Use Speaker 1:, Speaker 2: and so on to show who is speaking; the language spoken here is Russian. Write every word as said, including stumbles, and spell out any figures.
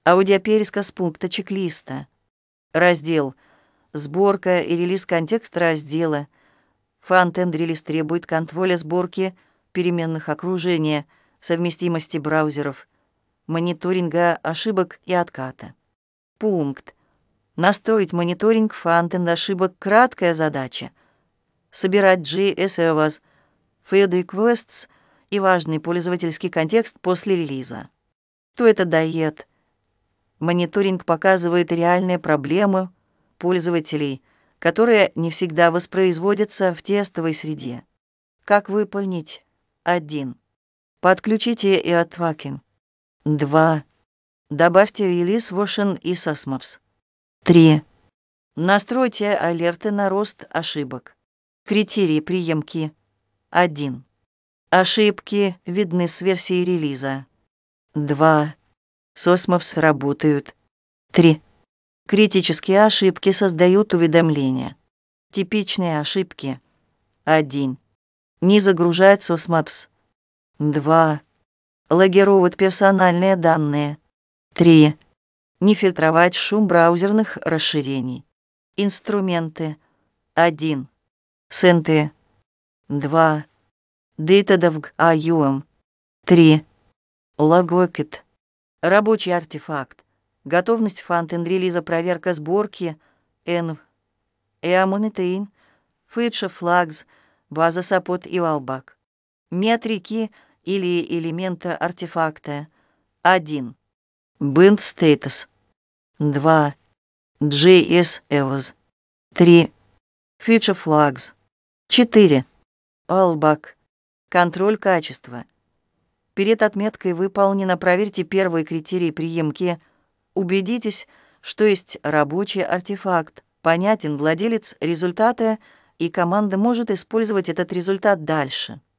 Speaker 1: Аудиопересказ пункта чек-листа. Раздел «Сборка и релиз контекста раздела». Фронтенд-релиз требует контроля сборки переменных окружения, совместимости браузеров, мониторинга ошибок и отката. Пункт. Настроить мониторинг фронтенд ошибок — краткая задача. Собирать джей эс Evas, Field Requests и важный пользовательский контекст после релиза. Что это дает? Мониторинг показывает реальные проблемы пользователей, которые не всегда воспроизводятся в тестовой среде. Как выполнить? один. Подключите AirTracking. два. Добавьте релиз Version и Sysmaps. три. Настройте алерты на рост ошибок. Критерии приемки. один. Ошибки видны с версии релиза. два. Sysmaps работают. три. Критические ошибки создают уведомления. Типичные ошибки. один. Не загружает Sysmaps. два. Лагировать персональные данные. три. Не фильтровать шум браузерных расширений. Инструменты. один. Сенты. два. Datadog эй ю эм. три. Logworkit. Рабочий артефакт. Готовность фронтенд-релиза, проверка сборки. Env. EAMonitain. Feature Flags. База Support и Wallback. Метрики или элементы артефакта. один. Bind Status. два. джей эс Evas. три. Feature Flags. четыре. Wallback. Контроль качества. Перед отметкой «Выполнено» проверьте первый критерий приемки. Убедитесь, что есть рабочий артефакт, понятен владелец результата, и команда может использовать этот результат дальше.